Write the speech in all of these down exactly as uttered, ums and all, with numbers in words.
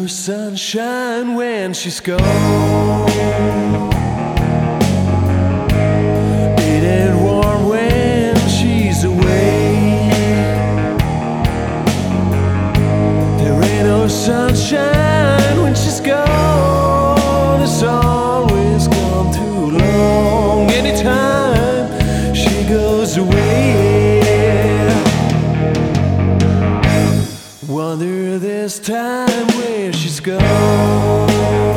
Sunshine when she's gone. It ain't warm when she's away. There ain't no sunshine when she's gone. It's always gone too long. Anytime she goes away, wonder this time where she's gone.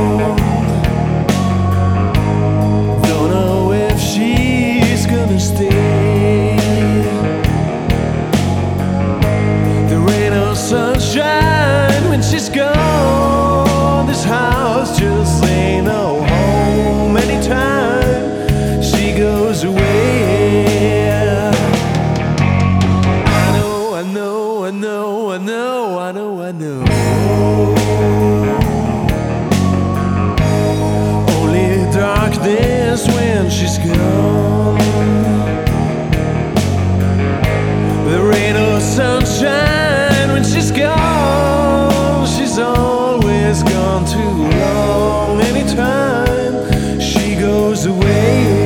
Don't know if she's gonna stay. There ain't no sunshine when she's gone. This house just ain't no home. Anytime she goes away, I know, I know, I know, I know, I know, I know. Only darkness when she's gone. There ain't no sunshine when she's gone. She's always gone too long. Anytime she goes away,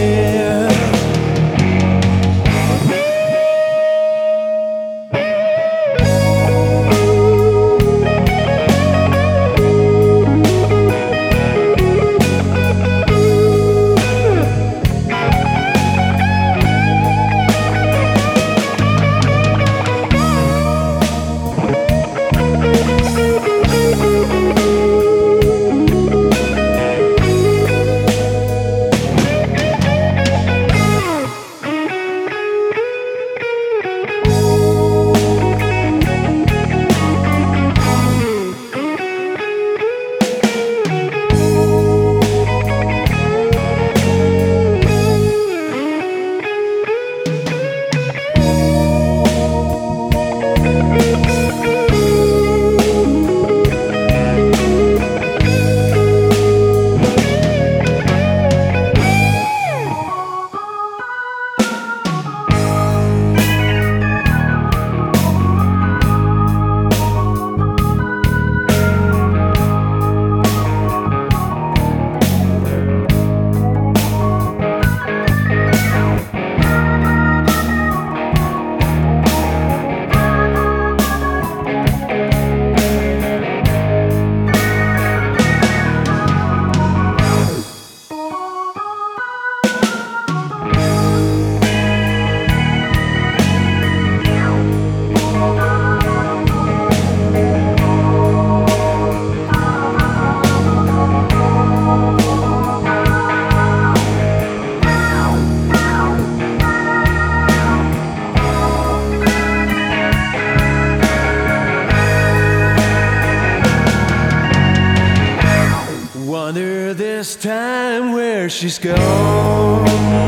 wonder this time where she's gone.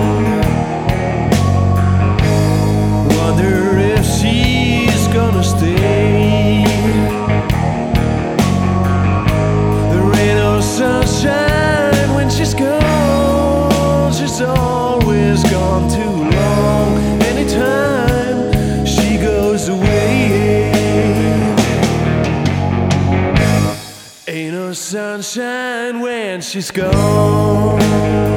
Wonder if she's gonna stay. There ain't no sunshine when she's gone. She's always gone too long. Anytime she goes away, ain't no sunshine when she's gone.